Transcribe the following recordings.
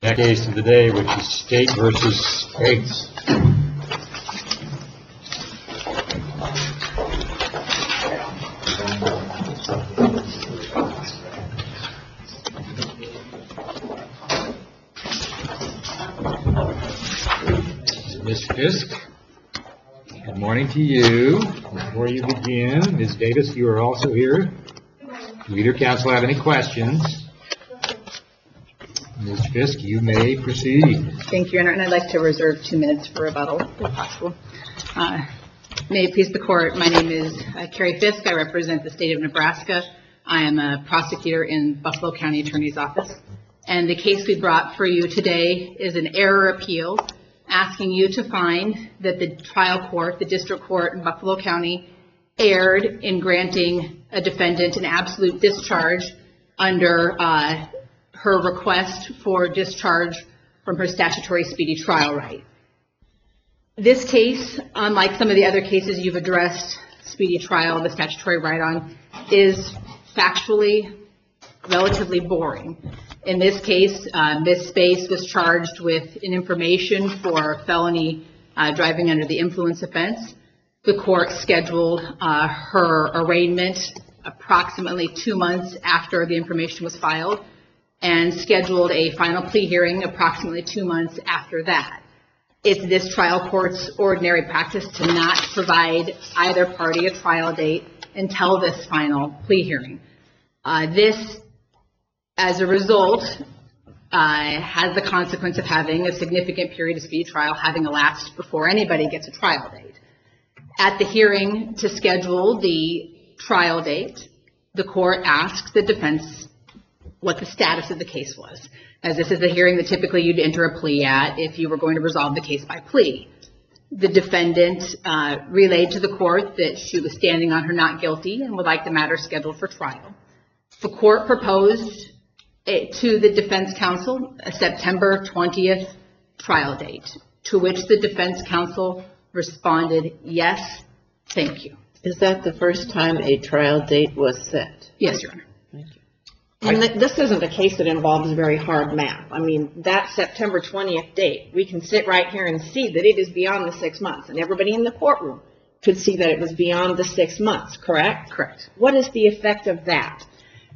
Next case of the day, which is State versus States. Ms. Fisk, good morning to you. Before you begin, Ms. Davis, you are also here. Do either counsel have any questions? Ms. Fisk, you may proceed. Thank you, Your Honor, and I'd like to reserve 2 minutes for rebuttal, if possible. May it please the Court, my name is Carrie Fisk. I represent the state of Nebraska. I am a prosecutor in Buffalo County Attorney's Office. And the case we brought for you today is an error appeal asking you to find that the trial court, the district court in Buffalo County, erred in granting a defendant an absolute discharge under her request for discharge from her statutory speedy trial right. This case, unlike some of the other cases you've addressed speedy trial, the statutory right on, is factually relatively boring. In this case, Ms. Space was charged with an information for felony driving under the influence offense. The court scheduled her arraignment approximately 2 months after the information was filed, and scheduled a final plea hearing approximately 2 months after that. It's this trial court's ordinary practice to not provide either party a trial date until this final plea hearing. This, as a result, has the consequence of having a significant period of speedy trial having elapsed before anybody gets a trial date. At the hearing to schedule the trial date, the court asked the defense what the status of the case was, as this is a hearing that typically you'd enter a plea at if you were going to resolve the case by plea. The defendant relayed to the court that she was standing on her not guilty and would like the matter scheduled for trial. The court proposed to the defense counsel a September 20th trial date, to which the defense counsel responded, yes, thank you. Is that the first time a trial date was set? Yes, Your Honor. Thank you. And this isn't a case that involves very hard math. I mean, that September 20th date, we can sit right here and see that it is beyond the 6 months. And everybody in the courtroom could see that it was beyond the 6 months, correct? Correct. What is the effect of that?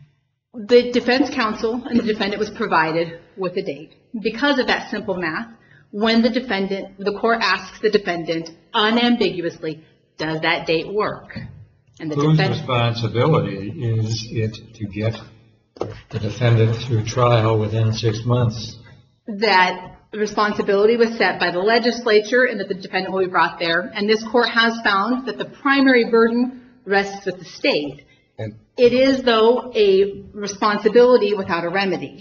The defense counsel and the defendant was provided with a date. Because of that simple math, when the court asks the defendant unambiguously, does that date work? And Whose responsibility is it to get the defendant through trial within 6 months? That responsibility was set by the legislature and that the defendant will be brought there. And this court has found that the primary burden rests with the state. It is, though, a responsibility without a remedy.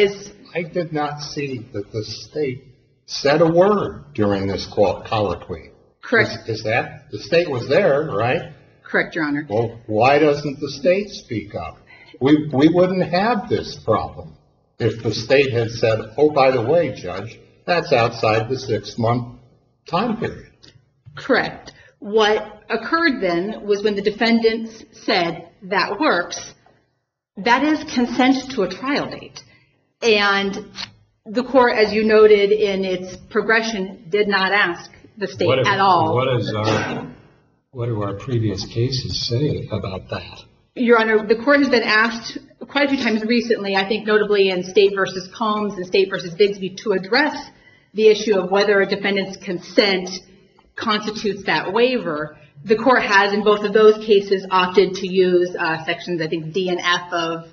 I did not see that the state said a word during this colloquy. Correct. Is that the state was there, right? Correct, Your Honor. Well, why doesn't the state speak up? We wouldn't have this problem if the state had said, oh, by the way, Judge, that's outside the 6 month time period. Correct. What occurred then was when the defendant said, that works, that is consent to a trial date. And the court, as you noted in its progression, did not ask the state at all. What do our previous cases say about that? Your Honor, the court has been asked quite a few times recently, I think notably in State v. Combs and State v. Bigsby, to address the issue of whether a defendant's consent constitutes that waiver. The court has, in both of those cases, opted to use sections, I think, D and F of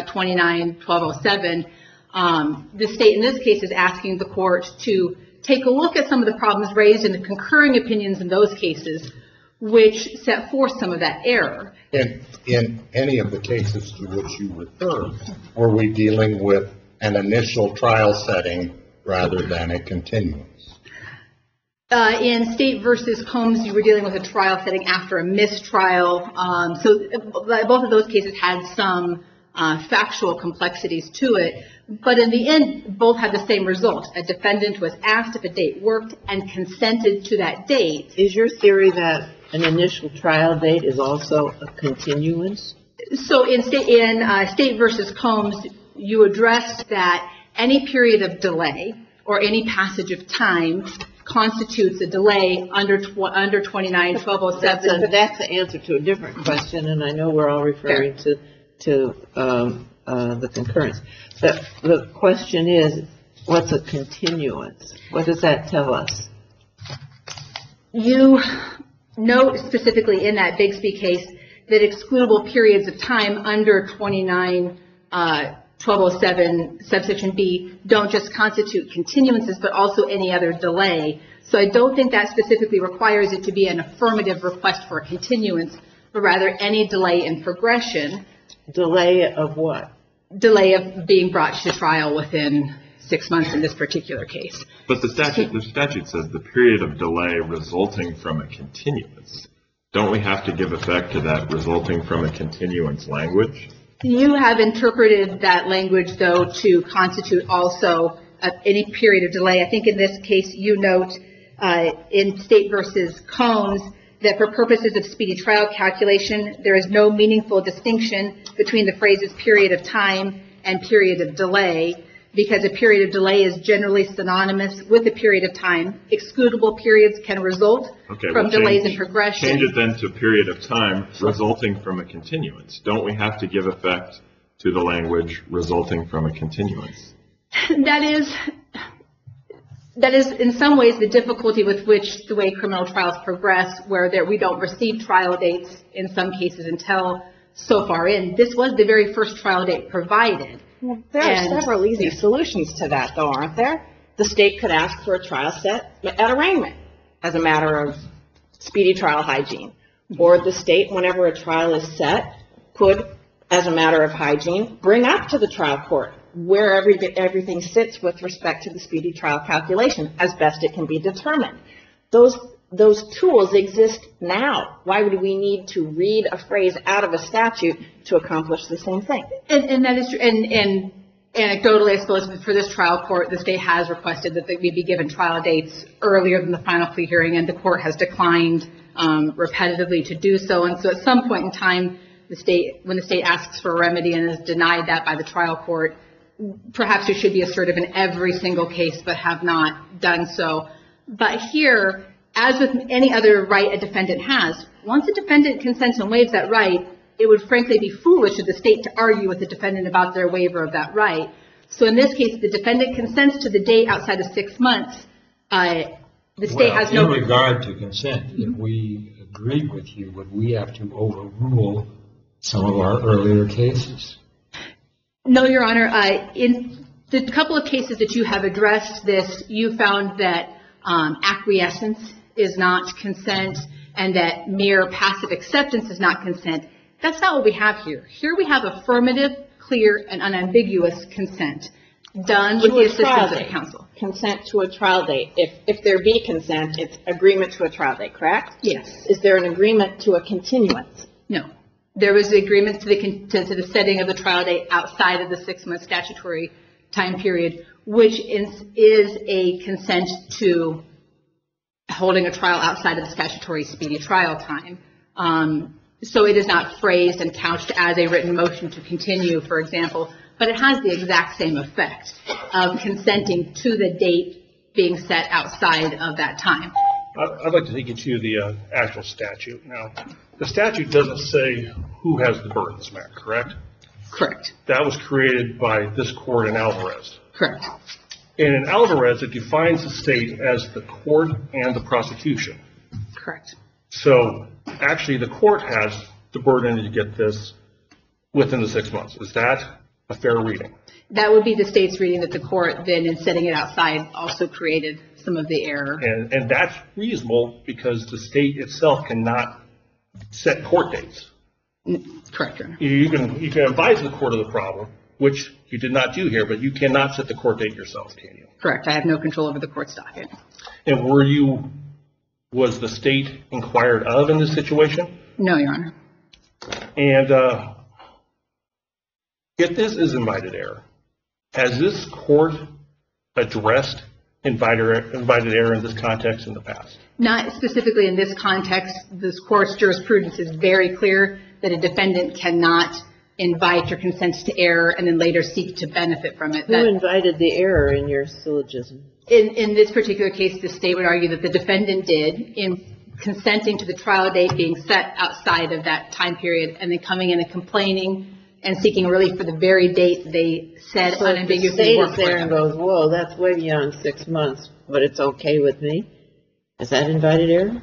29-1207. The state in this case is asking the court to take a look at some of the problems raised in the concurring opinions in those cases, which set forth some of that error. And in any of the cases to which you refer, were we dealing with an initial trial setting rather than a continuance? In State v. Combs, you were dealing with a trial setting after a mistrial. So both of those cases had some factual complexities to it. But in the end, both had the same result. A defendant was asked if a date worked and consented to that date. Is your theory that an initial trial date is also a continuance? So in State v. Combs, you addressed that any period of delay or any passage of time constitutes a delay under 29-1207. That's the answer to a different question, and I know we're all referring to the concurrence. But the question is, what's a continuance? What does that tell us? You note specifically in that Bigsby case that excludable periods of time under 29-1207 subsection B don't just constitute continuances, but also any other delay. So I don't think that specifically requires it to be an affirmative request for a continuance, but rather any delay in progression. Delay of what? Delay of being brought to trial within 6 months in this particular case. But the statute says the period of delay resulting from a continuance. Don't we have to give effect to that resulting from a continuance language? You have interpreted that language, though, to constitute also any period of delay. I think in this case you note in State versus Combs that for purposes of speedy trial calculation, there is no meaningful distinction between the phrases period of time and period of delay, because a period of delay is generally synonymous with a period of time. Excludable periods can result from delays in progression. Change it then to period of time resulting from a continuance. Don't we have to give effect to the language resulting from a continuance? That is in some ways the difficulty with which the way criminal trials progress, where we don't receive trial dates in some cases until so far in. This was the very first trial date provided. Well, there are several easy solutions to that, though, aren't there? The state could ask for a trial set at arraignment as a matter of speedy trial hygiene. Or the state, whenever a trial is set, could, as a matter of hygiene, bring up to the trial court where everything sits with respect to the speedy trial calculation as best it can be determined. Those tools exist now. Why would we need to read a phrase out of a statute to accomplish the same thing? And that is true. And anecdotally, I suppose, for this trial court, the state has requested that they be given trial dates earlier than the final plea hearing, and the court has declined repetitively to do so. And so at some point in time, when the state asks for a remedy and is denied that by the trial court, perhaps it should be assertive in every single case, but have not done so. But here, as with any other right a defendant has, once a defendant consents and waives that right, it would frankly be foolish of the state to argue with the defendant about their waiver of that right. So in this case, the defendant consents to the date outside of 6 months. The state has no... In regard to consent, if we agree with you, would we have to overrule some of our earlier cases? No, Your Honor. In the couple of cases that you have addressed this, you found that acquiescence is not consent and that mere passive acceptance is not consent. That's not what we have here. Here we have affirmative, clear, and unambiguous consent done with the assistance of the counsel. Consent to a trial date. If there be consent, it's agreement to a trial date, correct? Yes. Is there an agreement to a continuance? No. There was agreement to the setting of the trial date outside of the 6-month statutory time period, which is a consent to holding a trial outside of the statutory speedy trial time. So it is not phrased and couched as a written motion to continue, for example, but it has the exact same effect of consenting to the date being set outside of that time. I'd like to take you to the actual statute. Now, the statute doesn't say who has the burden in this matter, correct? Correct. That was created by this court in Alvarez. Correct. And in Alvarez, it defines the state as the court and the prosecution. Correct. So, actually, the court has the burden to get this within the 6 months. Is that a fair reading? That would be the state's reading, that the court then, in setting it outside, also created some of the error. And that's reasonable because the state itself cannot set court dates. Correct, Your Honor. You can advise the court of the problem, which you did not do here, but you cannot set the court date yourself, can you? Correct. I have no control over the court's docket. And was the state inquired of in this situation? No, Your Honor. And if this is invited error, has this court addressed invited error in this context in the past? Not specifically in this context. This court's jurisprudence is very clear that a defendant cannot invite or consent to error and then later seek to benefit from it. Who invited the error in your syllogism? In this particular case, the state would argue that the defendant did in consenting to the trial date being set outside of that time period and then coming in and complaining and seeking relief for the very date they said So if the unambiguously state worked is for there and them. goes, whoa, that's way beyond 6 months, but it's okay with me. Is that invited error?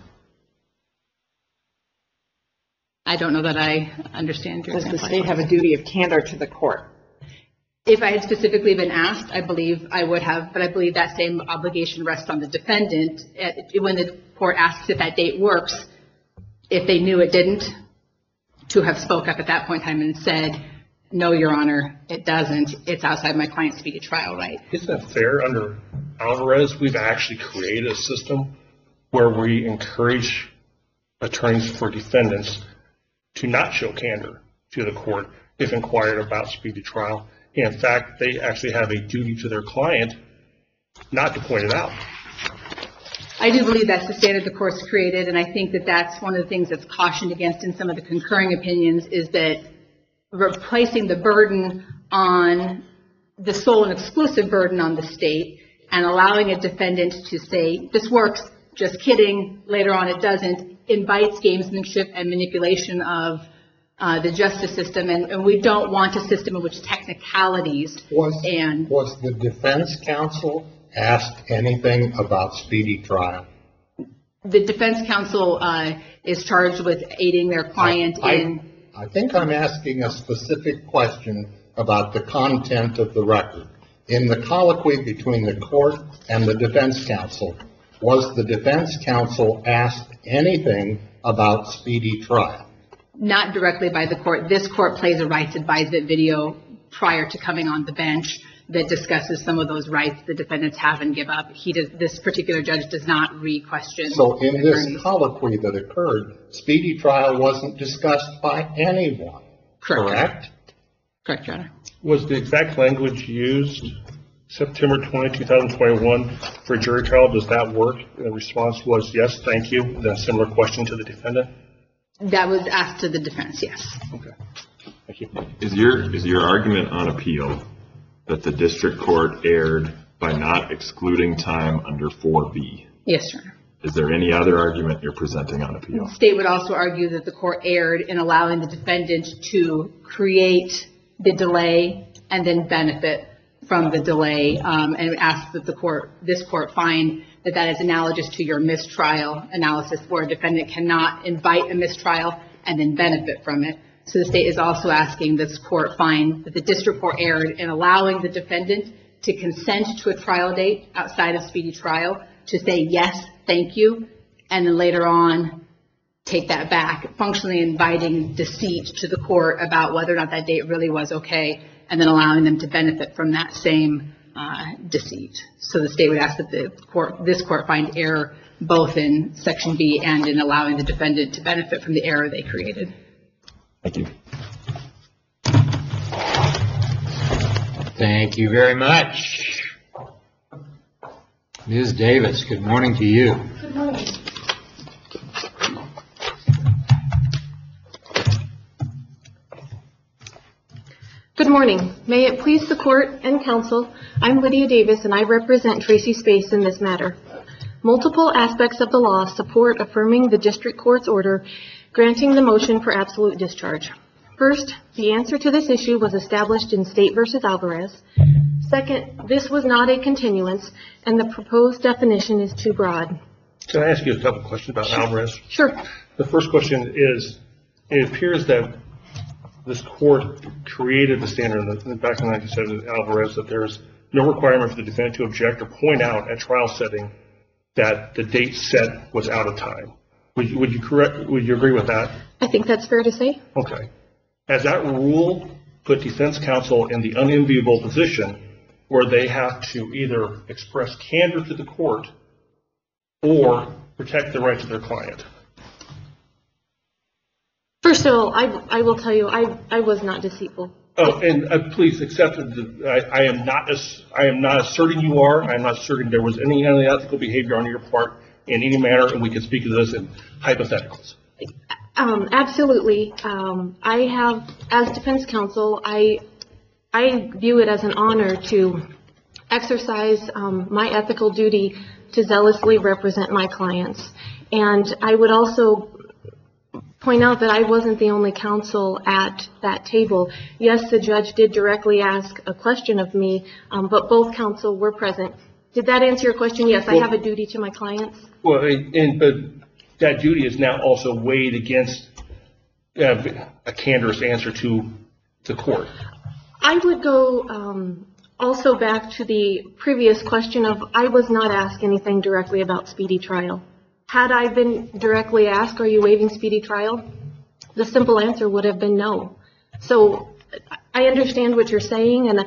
I don't know that I understand your Does the example. state have a duty of candor to the court? If I had specifically been asked, I believe I would have, but I believe that same obligation rests on the defendant. When the court asks if that date works, if they knew it didn't, to have spoke up at that point in time and said, no, Your Honor, it doesn't. It's outside my client's speedy trial right. Isn't that fair? Under Alvarez, we've actually created a system where we encourage attorneys for defendants to not show candor to the court if inquired about speedy trial. In fact, they actually have a duty to their client not to point it out. I do believe that's the standard the court's created, and I think that that's one of the things that's cautioned against in some of the concurring opinions is that replacing the burden on the sole and exclusive burden on the state and allowing a defendant to say, this works, just kidding, later on it doesn't, invites gamesmanship and manipulation of the justice system, and we don't want a system in which technicalities Was the defense counsel asked anything about speedy trial? The defense counsel is charged with aiding their client in... I think I'm asking a specific question about the content of the record. In the colloquy between the court and the defense counsel, was the defense counsel asked anything about speedy trial? Not directly by the court. This court plays a rights advisement video prior to coming on the bench that discusses some of those rights the defendants have and give up. This particular judge does not re-question. So in this colloquy that occurred, speedy trial wasn't discussed by anyone, correct? Correct, Your Honor. Was the exact language used September 20, 2021 for jury trial? Does that work? The response was yes, thank you. Then a similar question to the defendant? That was asked to the defense, yes. Okay. Thank you. Is your argument on appeal that the district court erred by not excluding time under 4B? Yes, Your Honor. Is there any other argument you're presenting on appeal? The state would also argue that the court erred in allowing the defendant to create the delay and then benefit from the delay, and ask that this court find that that is analogous to your mistrial analysis where a defendant cannot invite a mistrial and then benefit from it. So the state is also asking this court find that the district court erred in allowing the defendant to consent to a trial date outside of speedy trial, to say yes, thank you, and then later on take that back, functionally inviting deceit to the court about whether or not that date really was okay, and then allowing them to benefit from that same deceit. So the state would ask that this court find error both in Section B and in allowing the defendant to benefit from the error they created. Thank you. Thank you very much. Ms. Davis, good morning to you. Good morning. Good morning. May it please the court and counsel, I'm Lydia Davis and I represent Tracy Space in this matter. Multiple aspects of the law support affirming the district court's order granting the motion for absolute discharge. First, the answer to this issue was established in State v. Alvarez. Second, this was not a continuance and the proposed definition is too broad. Can I ask you a couple questions about Alvarez? Sure. The first question is, it appears that this court created the standard back in 1970 Alvarez that there's no requirement for the defendant to object or point out at trial setting that the date set was out of time. Would you agree with that? I think that's fair to say. Okay. Has that rule put defense counsel in the unenviable position where they have to either express candor to the court or protect the rights of their client? First of all, I will tell you, I was not deceitful. Oh, and please accept that I am not asserting you are. I am not asserting there was any unethical behavior on your part in any manner, and we can speak to this in hypotheticals. Absolutely. I have, as defense counsel, I view it as an honor to exercise my ethical duty to zealously represent my clients. And I would also point out that I wasn't the only counsel at that table. Yes, the judge did directly ask a question of me, but both counsel were present. Did that answer your question? Yes, I have a duty to my clients. Well, but that duty is now also weighed against a candorous answer to the court. I would go also back to the previous question of I was not asked anything directly about speedy trial. Had I been directly asked, are you waiving speedy trial? The simple answer would have been no. So I understand what you're saying, and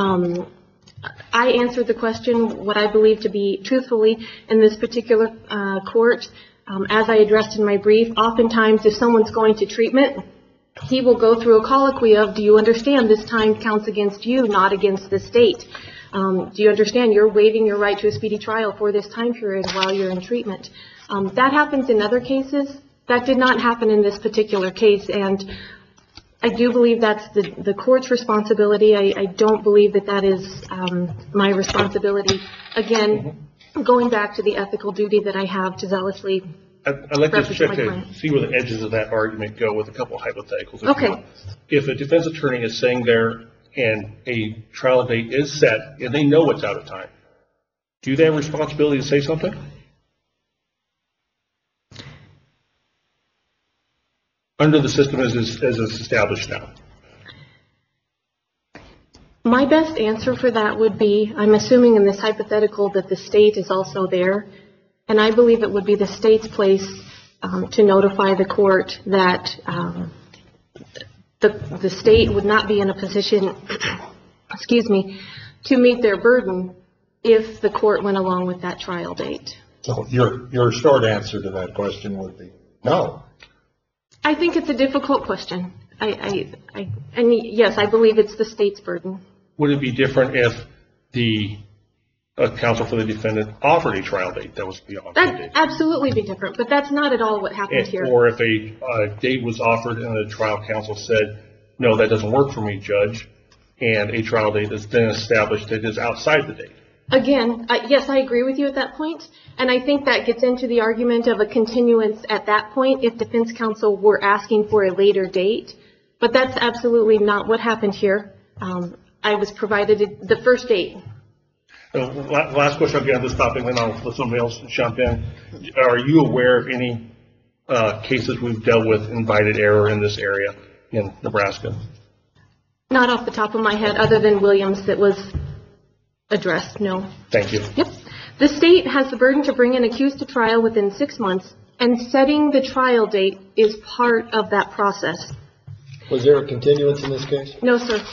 I answered the question what I believe to be truthfully in this particular court. As I addressed in my brief, oftentimes if someone's going to treatment, he will go through a colloquy of, do you understand this time counts against you, not against the state? Do you understand you're waiving your right to a speedy trial for this time period while you're in treatment? That happens in other cases. That did not happen in this particular case, and I do believe that's the court's responsibility. I don't believe that that is my responsibility. Again, going back to the ethical duty that I have to zealously I'd like to represent check my to client. see where the edges of that argument go with a couple of hypotheticals. Okay. If a defense attorney is saying there and a trial date is set and they know it's out of time, do they have a responsibility to say something? Under the system as it's established now. My best answer for that would be, I'm assuming in this hypothetical that the state is also there, and I believe it would be the state's place to notify the court that the state would not be in a position, excuse me, to meet their burden if the court went along with that trial date. So your short answer to that question would be no. I think it's a difficult question. And yes, I believe it's the state's burden. Would it be different if the counsel for the defendant offered a trial date that was beyond the That'd date? absolutely be different, but that's not at all what happened here. Or if a date was offered and the trial counsel said, no, that doesn't work for me, Judge, and a trial date is then established that is outside the date. Again, yes, I agree with you at that point, and I think that gets into the argument of a continuance at that point if defense counsel were asking for a later date, but that's absolutely not what happened here. I was provided the first date. Last question I'll get on this topic, then I'll let somebody else jump in. Are you aware of any cases we've dealt with invited error in this area in Nebraska? Not off the top of my head, other than Williams that was addressed, no. Thank you. Yep. The state has the burden to bring an accused to trial within 6 months, and setting the trial date is part of that process. Was there a continuance in this case? No, sir.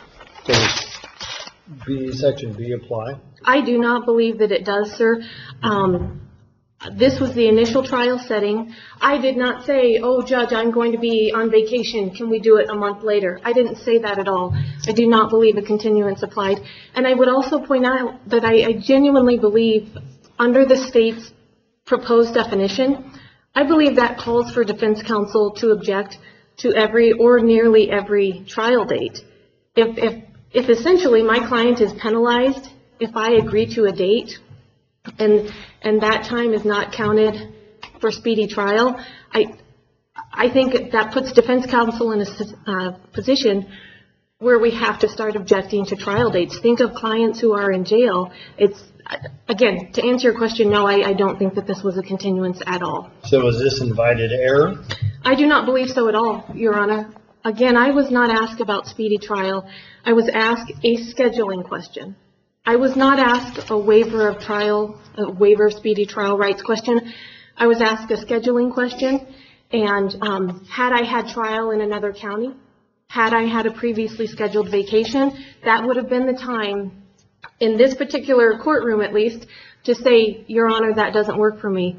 Does Section B apply? I do not believe that it does, sir. This was the initial trial setting. I did not say, oh, Judge, I'm going to be on vacation. Can we do it a month later? I didn't say that at all. I do not believe a continuance applied. And I would also point out that I genuinely believe under the state's proposed definition, I believe that calls for defense counsel to object to every or nearly every trial date. If essentially my client is penalized if I agree to a date and that time is not counted for speedy trial, I think that puts defense counsel in a position where we have to start objecting to trial dates. Think of clients who are in jail. It's, again, to answer your question, no, I don't think that this was a continuance at all. So was this invited error? I do not believe so at all, Your Honor. Again, I was not asked about speedy trial. I was asked a scheduling question. I was not asked a waiver of trial, a waiver of speedy trial rights question. I was asked a scheduling question, and had I had trial in another county, had I had a previously scheduled vacation, that would have been the time, in this particular courtroom at least, to say, Your Honor, that doesn't work for me.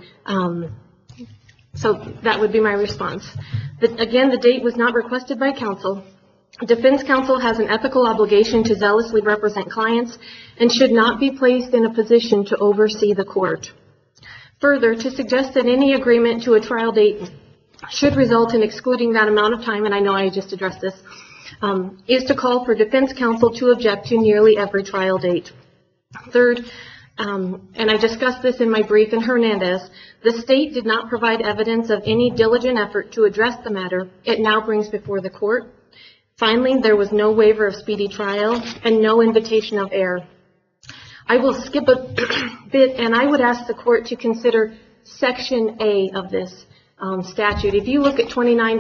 So that would be my response. Again, the date was not requested by counsel. Defense counsel has an ethical obligation to zealously represent clients and should not be placed in a position to oversee the court. Further, to suggest that any agreement to a trial date should result in excluding that amount of time, and I know I just addressed this, is to call for defense counsel to object to nearly every trial date. Third, and I discussed this in my brief in Hernandez, the state did not provide evidence of any diligent effort to address the matter it now brings before the court. Finally, there was no waiver of speedy trial and no invitation of error. I will skip a bit, and I would ask the court to consider Section A of this statute. If you look at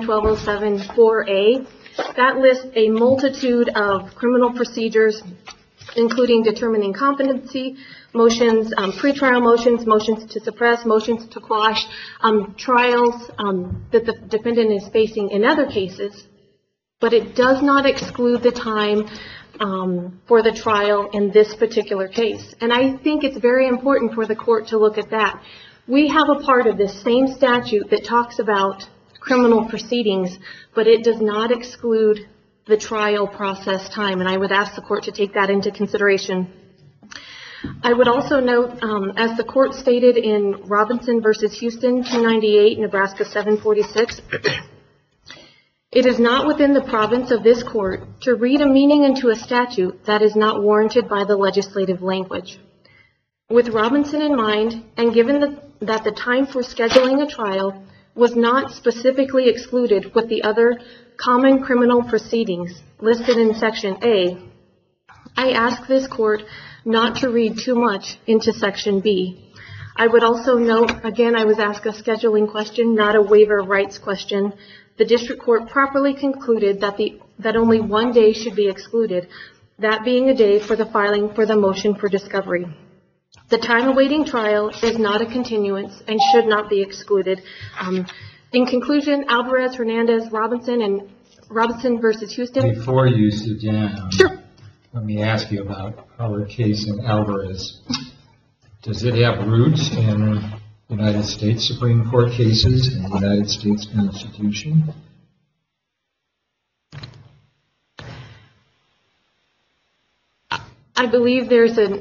29-1207-4A, that lists a multitude of criminal procedures, including determining competency, motions, pretrial motions, motions to suppress, motions to quash, trials that the defendant is facing in other cases, but it does not exclude the time for the trial in this particular case. And I think it's very important for the court to look at that. We have a part of this same statute that talks about criminal proceedings, but it does not exclude the trial process time, and I would ask the court to take that into consideration. I would also note, as the court stated in Robinson versus Houston, 298, Nebraska 746, it is not within the province of this court to read a meaning into a statute that is not warranted by the legislative language. With Robinson in mind, and given that the time for scheduling a trial was not specifically excluded with the other common criminal proceedings listed in Section A, I ask this court not to read too much into Section B. I would also note, again, I was asked a scheduling question, not a waiver of rights question. The district court properly concluded that only one day should be excluded, that being a day for the filing for the motion for discovery. The time awaiting trial is not a continuance and should not be excluded. In conclusion, Alvarez, Hernandez, Robinson versus Houston. Before you sit down, Sure. let me ask you about our case in Alvarez. Does it have roots in United States Supreme Court cases and the United States Constitution? I believe there's a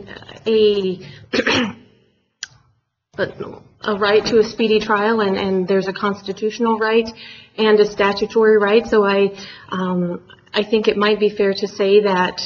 right to a speedy trial, and there's a constitutional right and a statutory right. So I think it might be fair to say that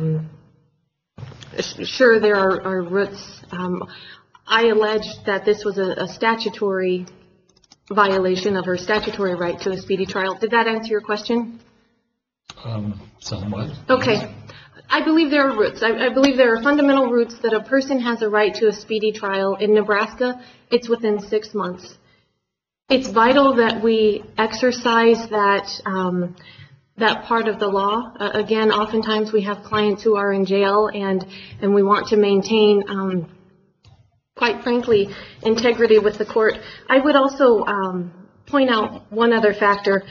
sure there are roots. I allege that this was a statutory violation of her statutory right to a speedy trial. Did that answer your question? Somewhat. Okay. I believe there are roots. I believe there are fundamental roots that a person has a right to a speedy trial. In Nebraska, it's within 6 months. It's vital that we exercise that part of the law. Again, oftentimes we have clients who are in jail, and we want to maintain, quite frankly, integrity with the court. I would also point out one other factor.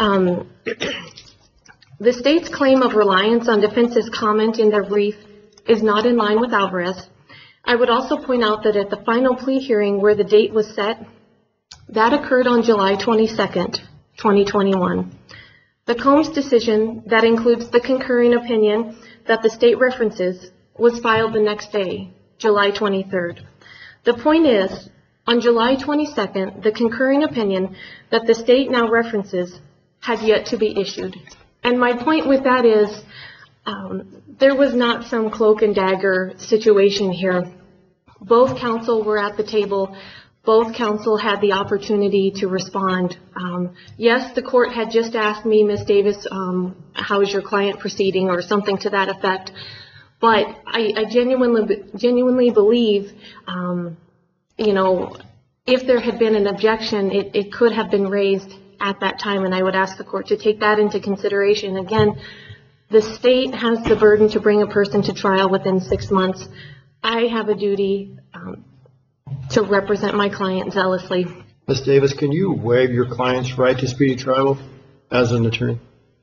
The state's claim of reliance on defense's comment in their brief is not in line with Alvarez. I would also point out that at the final plea hearing where the date was set, that occurred on July 22nd, 2021. The Combs decision that includes the concurring opinion that the state references was filed the next day, July 23rd. The point is, on July 22nd, the concurring opinion that the state now references had yet to be issued. And my point with that is, there was not some cloak and dagger situation here. Both counsel were at the table. Both counsel had the opportunity to respond. Yes, the court had just asked me, Ms. Davis, how is your client proceeding, or something to that effect. But I genuinely believe, if there had been an objection, it could have been raised at that time, and I would ask the court to take that into consideration. Again, the state has the burden to bring a person to trial within 6 months. I have a duty to represent my client zealously. Ms. Davis, can you waive your client's right to speedy trial as an attorney?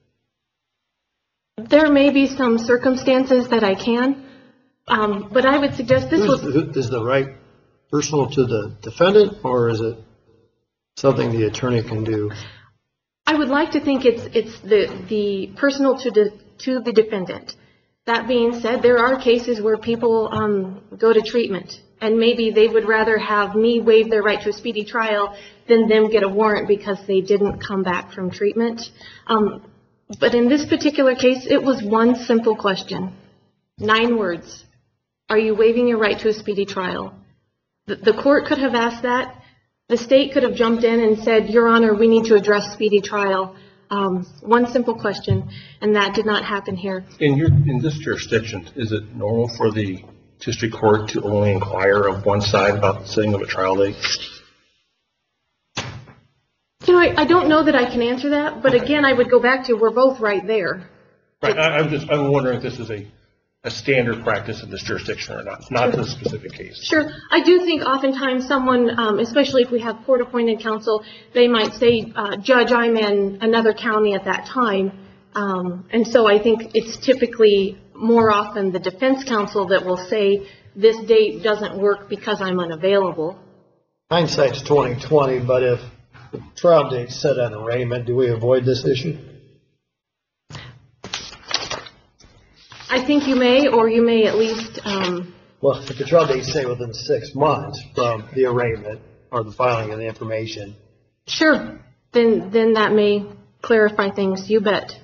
There may be some circumstances that I can, but I would suggest this was... Is the right personal to the defendant, or is it something the attorney can do? I would like to think it's the personal to the defendant. That being said, there are cases where people go to treatment, And maybe they would rather have me waive their right to a speedy trial than them get a warrant because they didn't come back from treatment. But in this particular case, it was one simple question. 9 words. Are you waiving your right to a speedy trial? The court could have asked that. The state could have jumped in and said, Your Honor, we need to address speedy trial. One simple question, and that did not happen here. In this jurisdiction, is it normal for the district court to only inquire of one side about the setting of a trial date? I don't know that I can answer that, but again, I would go back to we're both right there. Right. I'm wondering if this is a standard practice in this jurisdiction or not this specific case. Sure. I do think oftentimes someone, especially if we have court-appointed counsel, they might say, Judge, I'm in another county at that time. And so I think it's typically more often the defense counsel that will say, this date doesn't work because I'm unavailable. Hindsight's 20/20, but if the trial date's set at arraignment, do we avoid this issue? I think you may, or you may at least... Well, if the trial date's say within 6 months from the arraignment or the filing of the information. Sure. Then that may clarify things, you bet.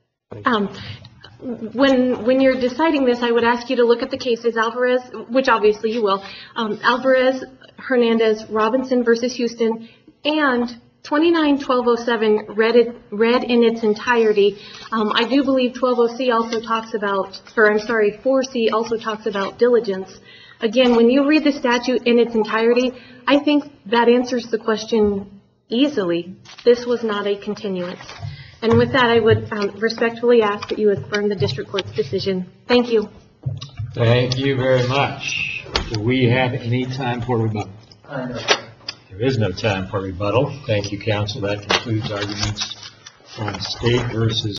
When you're deciding this, I would ask you to look at the cases, Alvarez, which obviously you will, Alvarez, Hernandez, Robinson versus Houston, and 29-1207 read in its entirety. I do believe 12-0C also talks about, 4C also talks about diligence. Again, when you read the statute in its entirety, I think that answers the question easily. This was not a continuance. And with that, I would respectfully ask that you affirm the district court's decision. Thank you. Thank you very much. Do we have any time for rebuttal? There is no time for rebuttal. Thank you, counsel. That concludes arguments on State versus